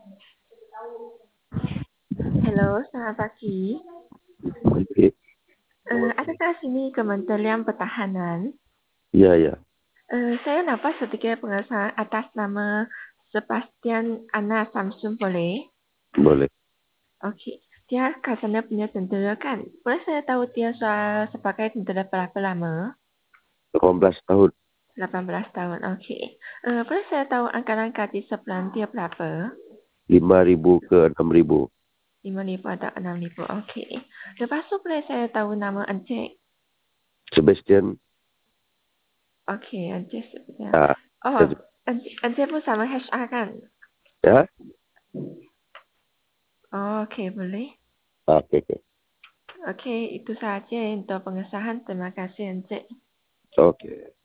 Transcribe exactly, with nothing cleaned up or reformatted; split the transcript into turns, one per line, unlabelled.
Halo, selamat pagi.
Okey.
Eh, adakah sini Kementerian Pertahanan?
Ya, ya.
Eh, saya nampak sedikit pengesahan atas nama Sebastian Anna Samsun, boleh?
Boleh.
Okey. Dia katanya punya tentera kan? Boleh saya tahu dia sudah sebagai tentera berapa lama?
lapan belas tahun.
lapan belas tahun, okey. Eh, boleh saya tahu anggaran gaji sebulan dia berapa?
lima ribu ke enam ribu.
lima ribu atau enam ribu, okey. Lepas tu boleh saya tahu nama Encik?
Sebastian.
Okey, Encik sebenarnya.
Ah,
Oh,
saya-
Encik, Encik pun sama H R kan?
ya.
Oh, okey, boleh.
Ah, Okey, okey.
Okey, itu saja untuk pengesahan. Terima kasih, Encik.
Okey.